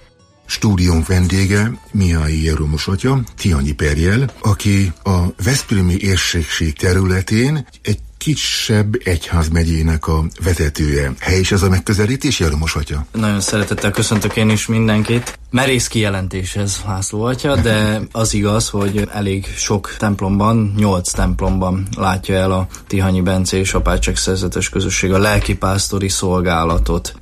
Stúdiónk vendége Mihály Jeromos atya, tihanyi perjel, aki a veszprémi érsekség területén egy kisebb egyházmegyének a vezetője. Helyes ez a megközelítés, Jeromos atya? Nagyon szeretettel köszöntök én is mindenkit. Merész kijelentés ez, László atya, de az igaz, hogy elég sok templomban, nyolc templomban látja el a tihanyi bencés apátság szerzetes közösség a lelkipásztori szolgálatot.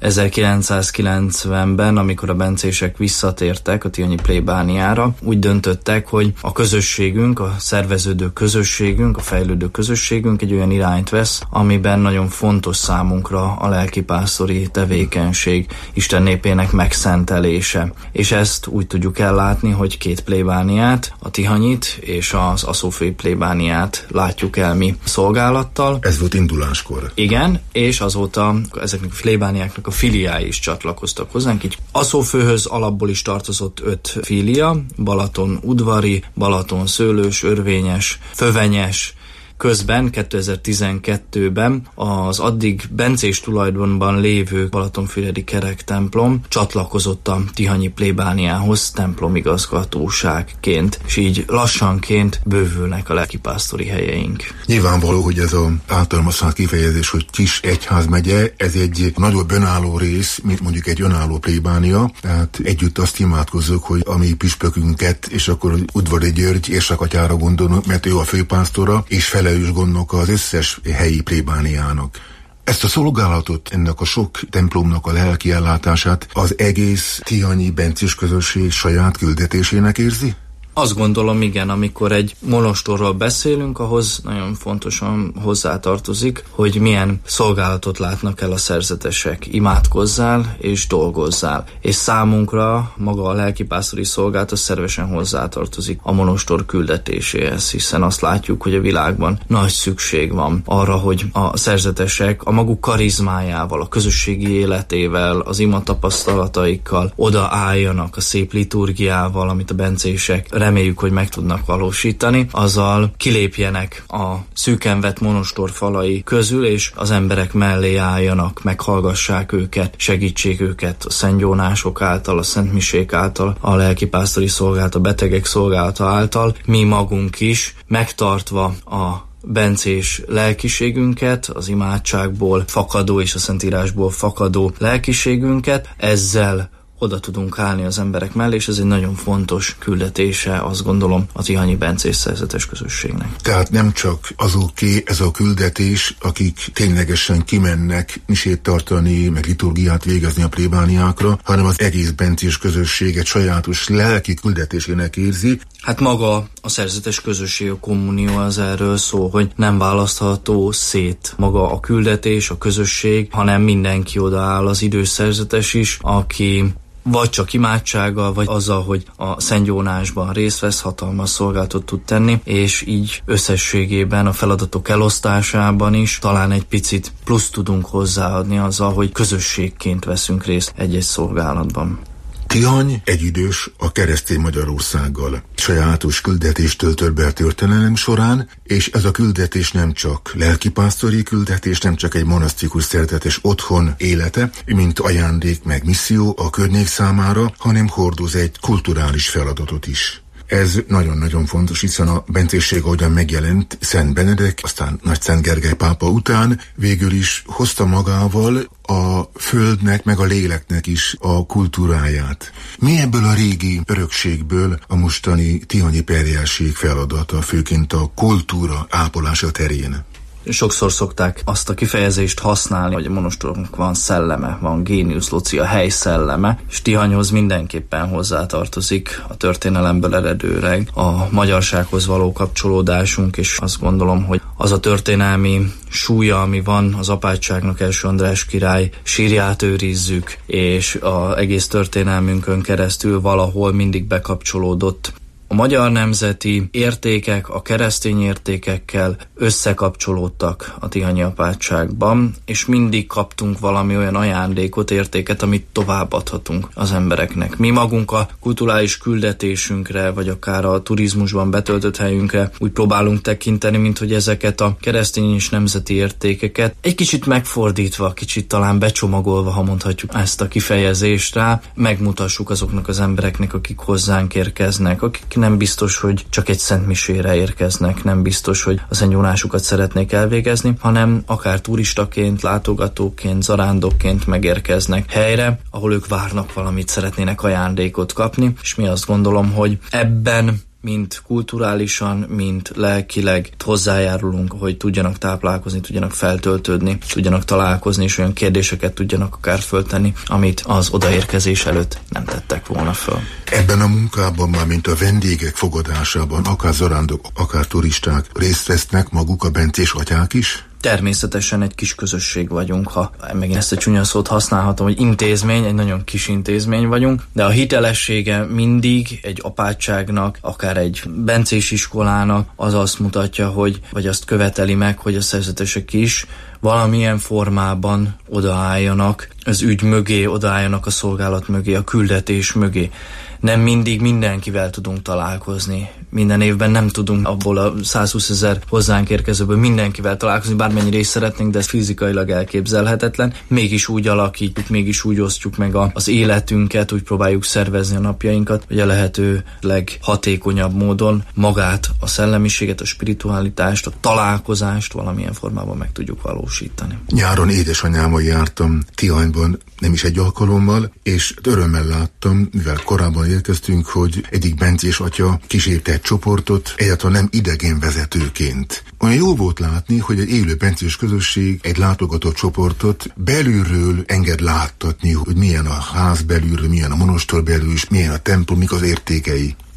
ezerkilencszázkilencvenben, amikor a bencések visszatértek a tihanyi plébániára, úgy döntöttek, hogy a közösségünk, a szerveződő közösségünk, a fejlődő közösségünk egy olyan irányt vesz, amiben nagyon fontos számunkra a lelkipásztori tevékenység, Isten népének megszentelése. És ezt úgy tudjuk ellátni, hogy két plébániát, a tihanyit és az aszófői plébániát látjuk el mi szolgálattal. Ez volt induláskor. Igen, és azóta ezeknek a plébániáknak a filiái is csatlakoztak hozzánk. Így Aszófőhöz alapból is tartozott öt filia, Balaton udvari, Balaton szőlős, örvényes, fövenyes. Közben kétezer-tizenkettőben az addig bencés tulajdonban lévő Balatonfüredi kerek templom csatlakozott a tihanyi plébániához templomigazgatóságként, és így lassanként bővülnek a lelkipásztori helyeink. Nyilvánvaló, hogy ez az általam használt kifejezés, hogy kis egyházmegye, ez egy nagyobb önálló rész, mint mondjuk egy önálló plébánia, tehát együtt azt imádkozzuk, hogy a mi püspökünket, és akkor Udvari György érsakatyára gondolunk, mert ő a főpásztora, és fele is gondok az összes helyi plébániának. Ezt a szolgálatot, ennek a sok templomnak a lelki ellátását az egész tihanyi bencés közösség saját küldetésének érzi? Azt gondolom, igen, amikor egy monostorról beszélünk, ahhoz nagyon fontosan hozzátartozik, hogy milyen szolgálatot látnak el a szerzetesek. Imádkozzál és dolgozzál. És számunkra maga a lelkipásztori szolgálat az szervesen hozzátartozik a monostor küldetéséhez, hiszen azt látjuk, hogy a világban nagy szükség van arra, hogy a szerzetesek a maguk karizmájával, a közösségi életével, az ima tapasztalataikkal odaálljanak a szép liturgiával, amit a bencések reméljük, hogy meg tudnak valósítani, azzal kilépjenek a szűken vett monostor falai közül, és az emberek mellé álljanak, meghallgassák őket, segítsék őket a szentgyónások által, a szentmisék által, a lelkipásztori szolgálat, a betegek szolgálata által, mi magunk is megtartva a bencés lelkiségünket, az imádságból fakadó és a szentírásból fakadó lelkiségünket, ezzel oda tudunk állni az emberek mellé, és ez egy nagyon fontos küldetése, azt gondolom, a tihanyi bencés szerzetes közösségnek. Tehát nem csak azoké ez a küldetés, akik ténylegesen kimennek misét tartani, meg liturgiát végezni a plébániákra, hanem az egész bencés közösség egy sajátos lelki küldetésének érzi. Hát maga a szerzetes közösség, a kommunió az erről szól, hogy nem választható szét maga a küldetés, a közösség, hanem mindenki odaáll, az idős szerzetes is, aki vagy csak imádsággal, vagy azzal, hogy a szentgyónásban részt vesz, hatalmas szolgálatot tud tenni, és így összességében a feladatok elosztásában is talán egy picit plusz tudunk hozzáadni azzal, hogy közösségként veszünk részt egy-egy szolgálatban. Tihany egyidős a keresztény Magyarországgal. Sajátos küldetést tölt be a történelem során, és ez a küldetés nem csak lelkipásztori küldetés, nem csak egy monasztikus szerzetes otthon élete, mint ajándék meg misszió a környék számára, hanem hordoz egy kulturális feladatot is. Ez nagyon-nagyon fontos, hiszen a bencésség, ahogyan megjelent Szent Benedek, aztán Nagy Szent Gergely pápa után végül is hozta magával a földnek, meg a léleknek is a kultúráját. Mi ebből a régi örökségből a mostani tihanyi perjelség feladata, főként a kultúra ápolása terén? Sokszor szokták azt a kifejezést használni, hogy a monostornak van szelleme, van génius loci, a hely szelleme, és Tihanyhoz mindenképpen hozzátartozik a történelemből eredőleg a magyarsághoz való kapcsolódásunk, és azt gondolom, hogy az a történelmi súlya, ami van az apátságnak, első András király sírját őrizzük, és az egész történelmünkön keresztül valahol mindig bekapcsolódott a magyar nemzeti értékek a keresztény értékekkel összekapcsolódtak a tihanyi apátságban, és mindig kaptunk valami olyan ajándékot, értéket, amit továbbadhatunk az embereknek. Mi magunk a kulturális küldetésünkre, vagy akár a turizmusban betöltött helyünkre úgy próbálunk tekinteni, mint hogy ezeket a keresztény és nemzeti értékeket egy kicsit megfordítva, kicsit talán becsomagolva, ha mondhatjuk ezt a kifejezést rá, megmutassuk azoknak az embereknek, akik hozzánk érkeznek, akik nem biztos, hogy csak egy szentmisére érkeznek, nem biztos, hogy a szentgyónásukat szeretnék elvégezni, hanem akár turistaként, látogatóként, zarándokként megérkeznek helyre, ahol ők várnak valamit, szeretnének ajándékot kapni, és mi azt gondolom, hogy ebben mint kulturálisan, mint lelkileg hozzájárulunk, hogy tudjanak táplálkozni, tudjanak feltöltődni, tudjanak találkozni, és olyan kérdéseket tudjanak akár föltenni, amit az odaérkezés előtt nem tettek volna föl. Ebben a munkában már, mint a vendégek fogadásában, akár zarándok, akár turisták részt vesznek maguk a bencés atyák is? Természetesen egy kis közösség vagyunk, ha megint ezt a csúnya szót használhatom, hogy intézmény, egy nagyon kis intézmény vagyunk, de a hitelessége mindig egy apátságnak, akár egy bencés iskolának az azt mutatja, hogy, vagy azt követeli meg, hogy a szerzetesek is valamilyen formában odaálljanak az ügy mögé, odaálljanak a szolgálat mögé, a küldetés mögé. Nem mindig mindenkivel tudunk találkozni. Minden évben nem tudunk abból a százhúszezer hozzánk érkezőből mindenkivel találkozni, bármennyire is szeretnénk, de ez fizikailag elképzelhetetlen. Mégis úgy alakítjuk, mégis úgy osztjuk meg a, az életünket, úgy próbáljuk szervezni a napjainkat, hogy a lehető leghatékonyabb módon magát, a szellemiséget, a spiritualitást, a találkozást valamilyen formában meg tudjuk valósítani. Nyáron édesanyámmal jártam Tihanyban, nem is egy alkalommal, és örömmel láttam, mivel korábban érkeztünk, hogy egyik bencés atya kísérte egy csoportot, egyáltalán nem idegen vezetőként. Olyan jó volt látni, hogy egy élő bencés közösség egy látogató csoportot belülről enged láttatni, hogy milyen a ház belülről, milyen a monostor belül, és milyen a templom, mik az értékei.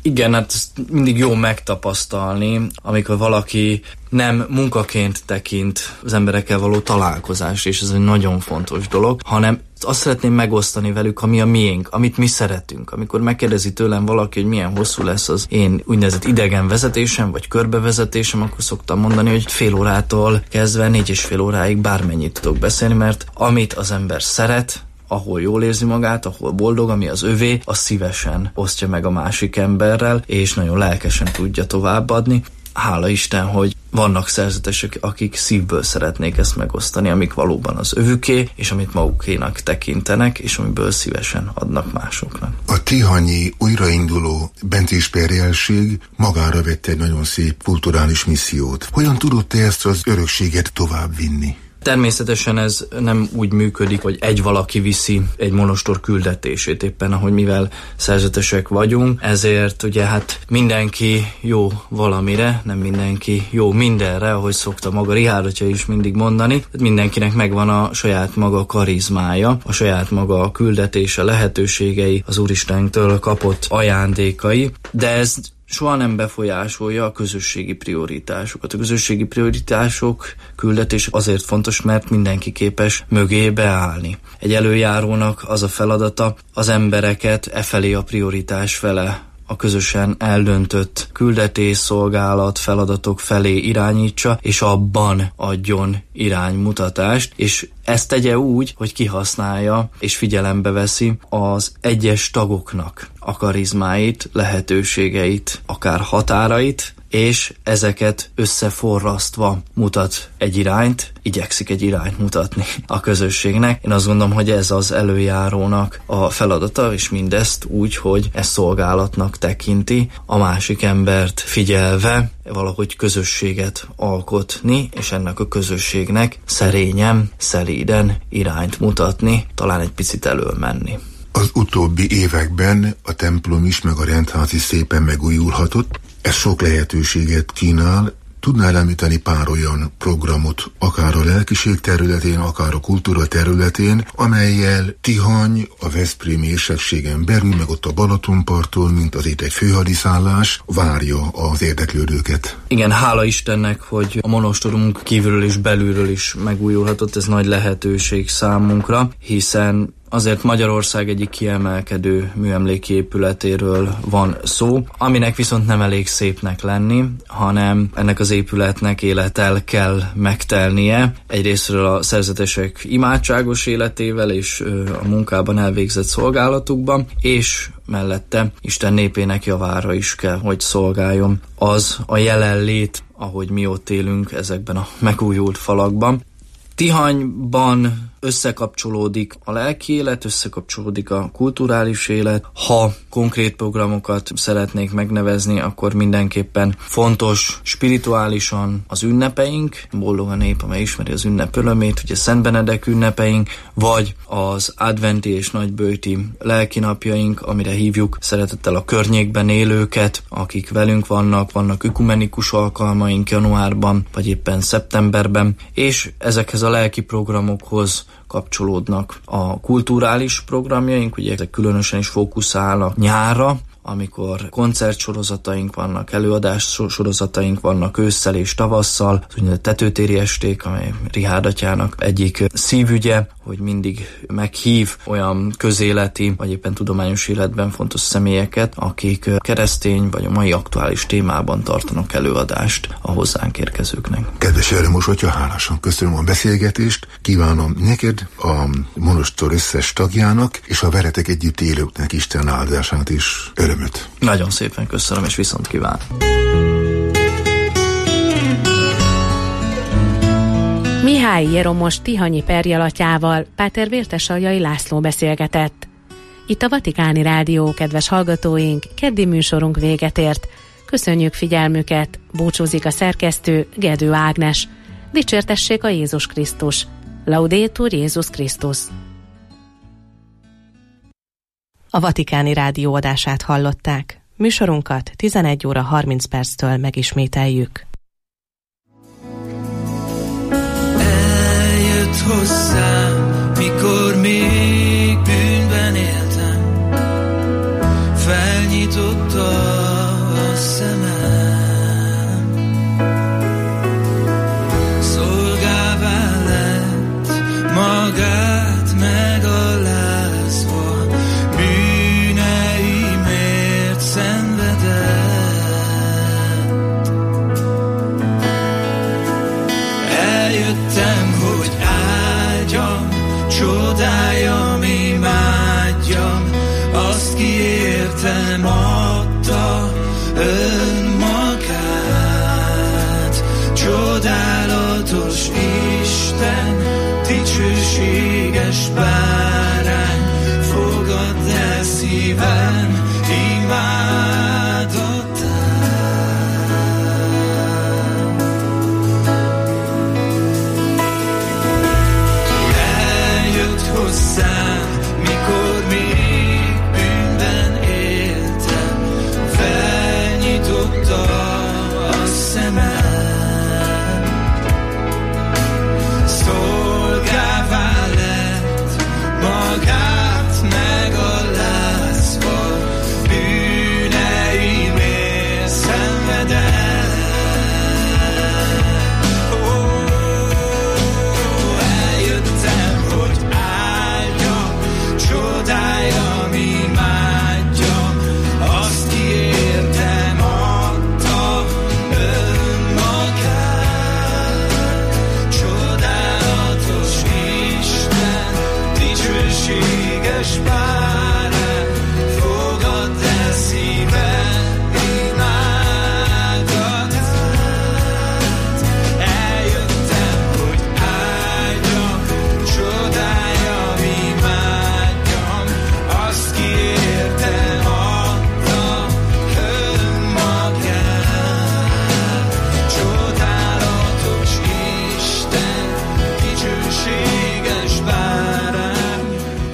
Igen, hát ezt mindig jó megtapasztalni, amikor valaki nem munkaként tekint az emberekkel való találkozást, és ez egy nagyon fontos dolog, hanem azt szeretném megosztani velük, ami a miénk, amit mi szeretünk. Amikor megkérdezi tőlem valaki, hogy milyen hosszú lesz az én úgynevezett idegen vezetésem, vagy körbevezetésem, akkor szoktam mondani, hogy fél órától kezdve négy és fél óráig bármennyit tudok beszélni, mert amit az ember szeret, ahol jól érzi magát, ahol boldog, ami az övé, az szívesen osztja meg a másik emberrel, és nagyon lelkesen tudja továbbadni. Hála Isten, hogy vannak szerzetesek, akik szívből szeretnék ezt megosztani, amik valóban az övüké, és amit magukénak tekintenek, és amiből szívesen adnak másoknak. A tihanyi újrainduló bencésperjelség magára vette egy nagyon szép kulturális missziót. Hogyan tudott ezt az örökséget továbbvinni? Természetesen ez nem úgy működik, hogy egy valaki viszi egy monostor küldetését, éppen ahogy mivel szerzetesek vagyunk, ezért ugye hát mindenki jó valamire, nem mindenki jó mindenre, ahogy szokta maga Richárd atya is mindig mondani. Mindenkinek megvan a saját maga karizmája, a saját maga küldetése, lehetőségei, az Úristentől kapott ajándékai, de ez soha nem befolyásolja a közösségi prioritásokat. A közösségi prioritások, küldetések azért fontos, mert mindenki képes mögé beállni. Egy előjárónak az a feladata, az embereket e felé, a prioritás fele, a közösen eldöntött küldetés, szolgálat, feladatok felé irányítsa, és abban adjon iránymutatást, és ezt tegye úgy, hogy kihasználja és figyelembe veszi az egyes tagoknak a karizmáit, lehetőségeit, akár határait, és ezeket összeforrasztva mutat egy irányt, igyekszik egy irányt mutatni a közösségnek. Én azt gondolom, hogy ez az előjárónak a feladata, és mindezt úgy, hogy ezt szolgálatnak tekinti, a másik embert figyelve valahogy közösséget alkotni, és ennek a közösségnek szerényen, szelíden irányt mutatni, talán egy picit elől menni. Az utóbbi években a templom is, meg a rendház is szépen megújulhatott. Ez sok lehetőséget kínál. Tudnál említeni pár olyan programot, akár a lelkiség területén, akár a kultúra területén, amellyel Tihany, a veszprémi érsekségen belül, meg ott a Balatonparton, mint az itt egy főhadiszállás, várja az érdeklődőket. Igen, hála Istennek, hogy a monostorunk kívülről és belülről is megújulhatott, ez nagy lehetőség számunkra, hiszen azért Magyarország egyik kiemelkedő műemléki épületéről van szó, aminek viszont nem elég szépnek lenni, hanem ennek az épületnek élettel kell megtelnie. Egyrésztről a szerzetesek imádságos életével és a munkában elvégzett szolgálatukban, és mellette Isten népének javára is kell, hogy szolgáljon az a jelenlét, ahogy mi ott élünk ezekben a megújult falakban. Tihanyban összekapcsolódik a lelki élet, összekapcsolódik a kulturális élet. Ha konkrét programokat szeretnék megnevezni, akkor mindenképpen fontos spirituálisan az ünnepeink, boldog a nép, amely ismeri az ünnep örömét, ugye Szent Benedek ünnepeink, vagy az adventi és nagyböjti lelkinapjaink, amire hívjuk szeretettel a környékben élőket, akik velünk vannak, vannak ökumenikus alkalmaink januárban, vagy éppen szeptemberben, és ezekhez a lelki programokhoz kapcsolódnak a kulturális programjaink, ugye ezek különösen is fókuszálnak nyárra, amikor koncertsorozataink vannak, előadás sorozataink vannak ősszel és tavasszal, az úgynevezett tetőtéri esték, amely Richárd atyának egyik szívügye, hogy mindig meghív olyan közéleti, vagy éppen tudományos életben fontos személyeket, akik keresztény vagy a mai aktuális témában tartanak előadást a hozzánk érkezőknek. Kedves Erőmos atya, hálásan köszönöm a beszélgetést, kívánom neked, a monostor összes tagjának, és a veletek együtt élőknek Isten áldását és örömöt. Nagyon szépen köszönöm, és viszont kívánom. Mihály Jeromos tihanyi perjalatyával Páter Vértesaljai László beszélgetett. Itt a Vatikáni Rádió, kedves hallgatóink, keddi műsorunk véget ért. Köszönjük figyelmüket, búcsúzik a szerkesztő Gedő Ágnes. Dicsértessék a Jézus Krisztus. Laudetur Jézus Krisztus. A Vatikáni Rádió adását hallották. Műsorunkat tizenegy óra harminc perctől megismételjük. Eljött hozzám, mikor még bűnben éltem, felnyitotta magát megalázva, bűneimért szenvedett. Eljöttem, hogy áldjam, csodáljam, imádjam azt, ki értem adta önmagát. Csodálatos Isten, dicsőséges bárány, fogadd el szívem imádatát. Eljött hozzám, mikor még bűnben éltem, felnyitotta a szemem. Szolgává lett, magát megalázva, bűneimért szenvedett. Ó, eljöttem, hogy áldjam, csodáljam, imádjam azt, ki értem adta önmagát. Csodálatos Isten, dicsőséges bárány, fogadd el szívem imádatát. Eljöttem, hogy áldjam, csodáljam, imádjam azt, ki értem adta önmagát. Csodálatos Isten, dicsőséges bárány.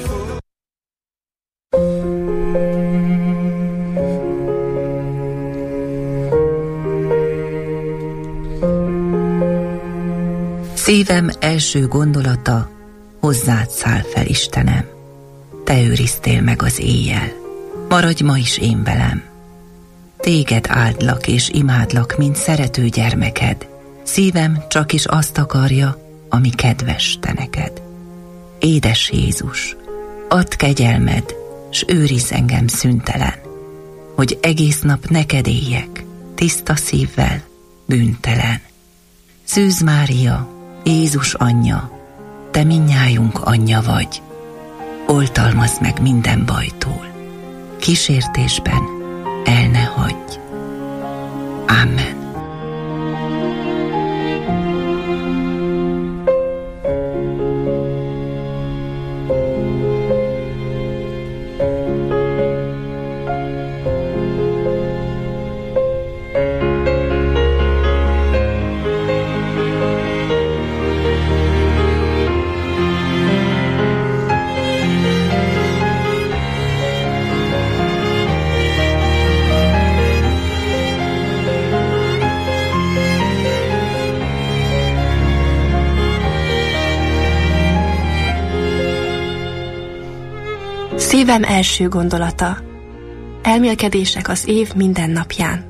Szívem első gondolata, hozzád száll fel, Istenem. Te őriztél meg az éjjel, maradj ma is én velem. Téged áldlak és imádlak, mint szerető gyermeked. Szívem csak is azt akarja, ami kedves te neked. Édes Jézus, add kegyelmed, s őrizz engem szüntelen, hogy egész nap neked éljek, tiszta szívvel, bűntelen. Szűz Mária, Jézus anyja, te mindnyájunk anyja vagy, oltalmazd meg minden bajtól, kísértésben el ne hagyj. Amen. Szívem első gondolata. Elmélkedések az év minden napján.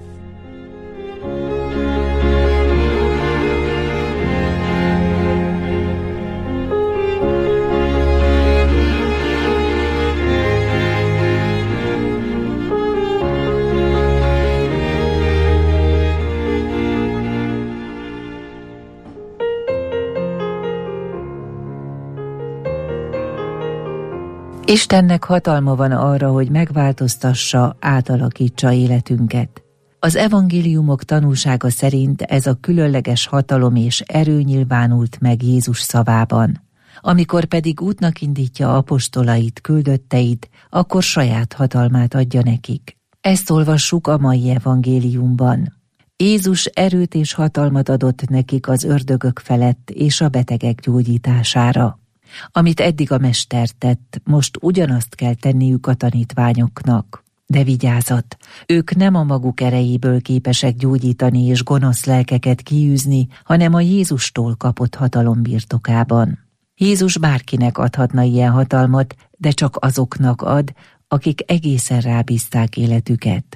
Istennek hatalma van arra, hogy megváltoztassa, átalakítsa életünket. Az evangéliumok tanúsága szerint ez a különleges hatalom és erő nyilvánult meg Jézus szavában. Amikor pedig útnak indítja apostolait, küldötteit, akkor saját hatalmát adja nekik. Ezt olvassuk a mai evangéliumban. Jézus erőt és hatalmat adott nekik az ördögök felett és a betegek gyógyítására. Amit eddig a mester tett, most ugyanazt kell tenniük a tanítványoknak. De vigyázat, ők nem a maguk erejéből képesek gyógyítani és gonosz lelkeket kiűzni, hanem a Jézustól kapott hatalom birtokában. Jézus bárkinek adhatna ilyen hatalmat, de csak azoknak ad, akik egészen rábízták életüket.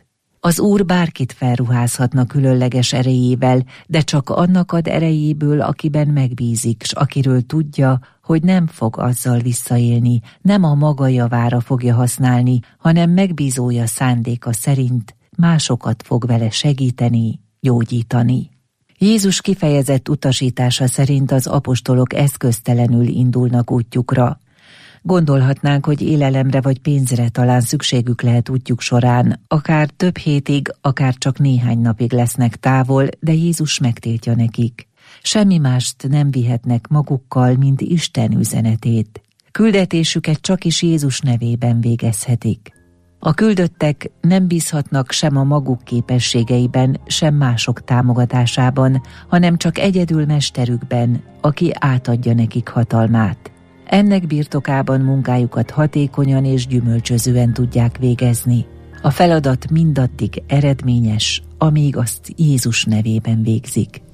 Az Úr bárkit felruházhatna különleges erejével, de csak annak ad erejéből, akiben megbízik, s akiről tudja, hogy nem fog azzal visszaélni, nem a maga javára fogja használni, hanem megbízója szándéka szerint másokat fog vele segíteni, gyógyítani. Jézus kifejezett utasítása szerint az apostolok eszköztelenül indulnak útjukra. Gondolhatnánk, hogy élelemre vagy pénzre talán szükségük lehet útjuk során, akár több hétig, akár csak néhány napig lesznek távol, de Jézus megtiltja nekik. Semmi mást nem vihetnek magukkal, mint Isten üzenetét. Küldetésüket csak is Jézus nevében végezhetik. A küldöttek nem bízhatnak sem a maguk képességeiben, sem mások támogatásában, hanem csak egyedül mesterükben, aki átadja nekik hatalmát. Ennek birtokában munkájukat hatékonyan és gyümölcsözően tudják végezni. A feladat mindaddig eredményes, amíg azt Jézus nevében végzik.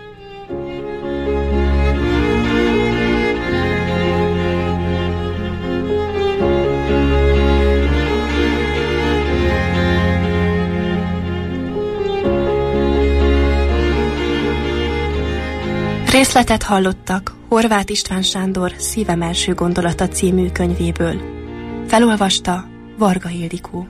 Részletet hallottak Horváth István Sándor Szívem első gondolata című könyvéből. Felolvasta Varga Ildikó.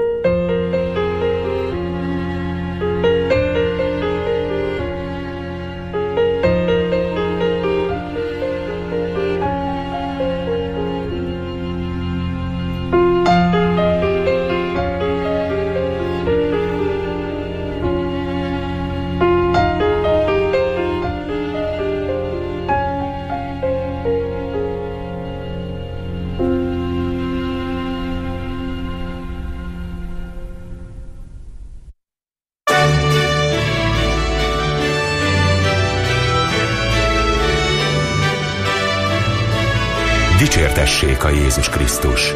Dicsértessék a Jézus Krisztus!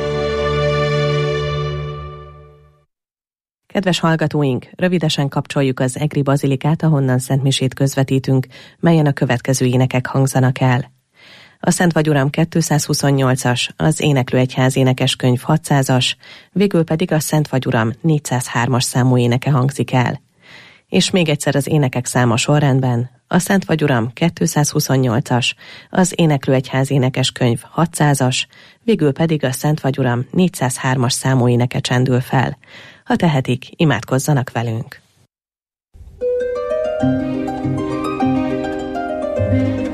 Kedves hallgatóink, rövidesen kapcsoljuk az Egri Bazilikát, ahonnan szentmisét közvetítünk, melyen a következő énekek hangzanak el. A Szent Vagyuram kétszázhuszonnyolcas, az Éneklőegyház énekeskönyv hatszázas, végül pedig a Szent Vagyuram négyszázhármas számú éneke hangzik el. És még egyszer az énekek száma sorrendben: a Szent Vagyuram kétszázhuszonnyolcas, az Éneklőegyház énekeskönyv hatszázas, végül pedig a Szent Vagyuram négyszázhármas számú éneke csendül fel. Ha tehetik, imádkozzanak velünk.